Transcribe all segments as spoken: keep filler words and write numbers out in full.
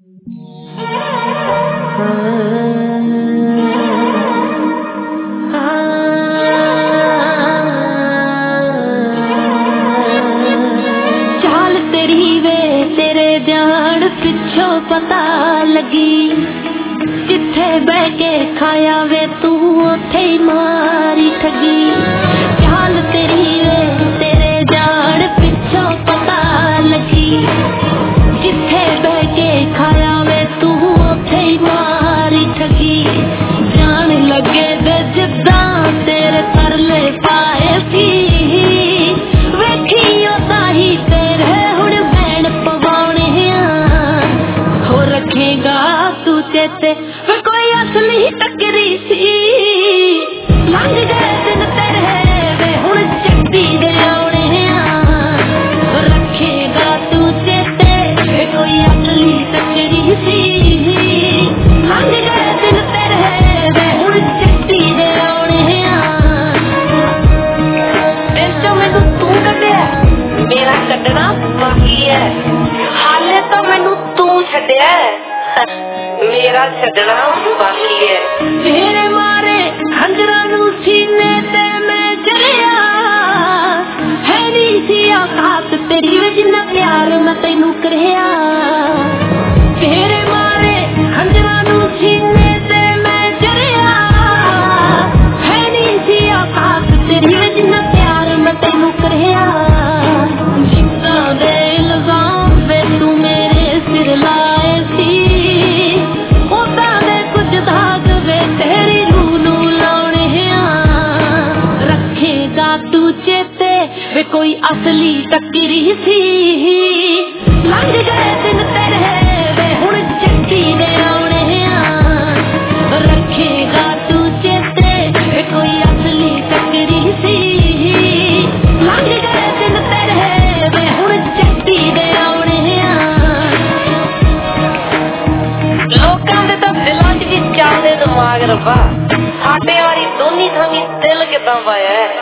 चाल तेरी वे तेरे ध्यान पिछों पता लगी, जिथे बह के खाया वे तू उथे ही मारी ठगी। चाल तेरी वे तेरे ध्यान पिछों पता लगी, जिथे बह के खाया वे तू उथे ही मारी ठगी। जान लगे दे जिद्दां तेरे तरले पाए सी, वेखी ओदा ही तेरे हुण बैण पवाने हो। रखेगा तू चेते वे कोई असली टकरी सी, लंघ गए दिन तेरे वे हुण चट्टी दे आउणे हो। रखेगा तू चेते वे कोई असली टकरी सी, लंघ गए दिन तेरे वे हुण चट्टी दे आउणे इस चों मैनू तू कढिया, मेरा कढना बाकी है। हाले तो मैनू तू छड्डिया, मेरा छड्डना बाकी है। तेरे मारे खंजरां नू सीने ते मैं चलिया, है नी सी औकात तेरी वे जिन्ना प्यार मैं तैनू करिया। तेरे मारे खंजरां नू सीने ते मैं चलिया, है नी सी औकात तेरी वे जिन्ना प्यार मैं तैनू करिया। जिद्दां दे इल्जाम वे तू मेरे सिर लाए सी, ओदां दे कुछ दाग वे तेरी रूह नू लाउणे आ। रखेगा तू चेते वे कोई असली टकरी सी, लंघ गए दिन तेरे वे हुण चट्टी दे आउणे आ। रखेगा तू चेते वे कोई असली टकरी सी, लंघ गए दिन तेरे वे हुण चट्टी दे आउणे आ। लोकां दे तां दिलां च भी चाहदे दिमाग रब्बा, साडे वारी दोनी थावी दिल किदां पाया है।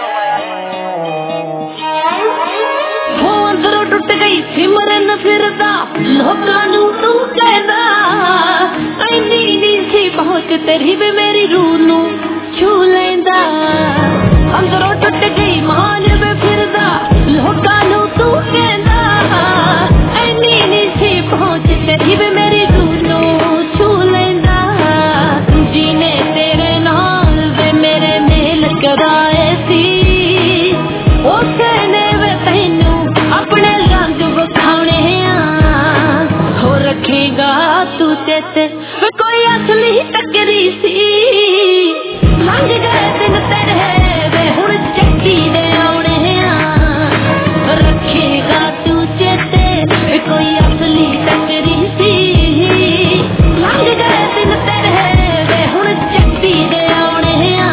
हो अंदरों टुट गई सिमरन फिरदा, लोकां नू तू कहदा ऐनी नी सी पहुंच तेरी वे मेरी रूह नू छू लैंदा। अंदरों टुट गई मान वे फिरदा, लोकां नू तू कहदा ऐनी नी सी पहुंच तेरी वे मेरी रूह नू छू लैंदा। जीने तेरे नाल वे मेरे मेल कराए सी, उसे ने वे तैनू अपने रंग विखाउने आ। हो रखेगा तू चेते वे कोई असली टकरी सी, लंघ गए दिन तेरे वे हुण चट्टी दे आउणे आ। रखेगा तू चेते वे कोई असली टकरी सी, लंघ गए दिन तेरे वे हुण चट्टी दे आउणे आ।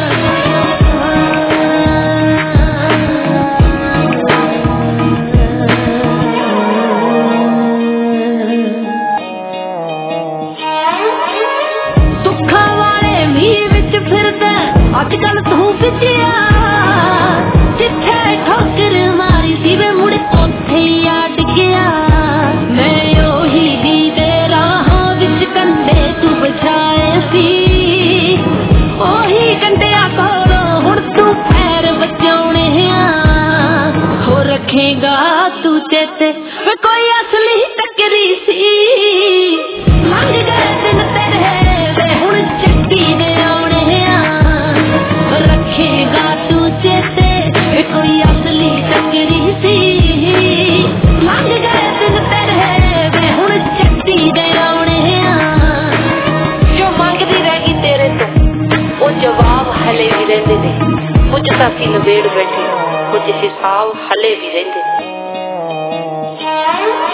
दुखां वाले मींह विच फिरदा अजकल तू विचिया, जिथे ठोकर मारी सी वे मुड़ उत्थे ही अड़ गया। मैं ओही दी दे राहां विच कंडे तू बछाए सी, ओही कंडिया कोलों हुण तू पैर बचाउने आ। हो रखेगा तू चेते वे कोई असली टकरी सी, लंघ गए दिन तेरे वे हुण चट्टी दे आउणे आ। रखेगा तू चेते वे कोई असली टकरी सी, लंघ गए दिन तेरे वे हुण चट्टी दे आउणे आ। जो मंगदी रह गई तेरे तो वो जवाब हले भी रहिंदे ने, कुछ तां असीं नबेड़ बैठे, कुछ हिसाब हले भी रहिंदे ने।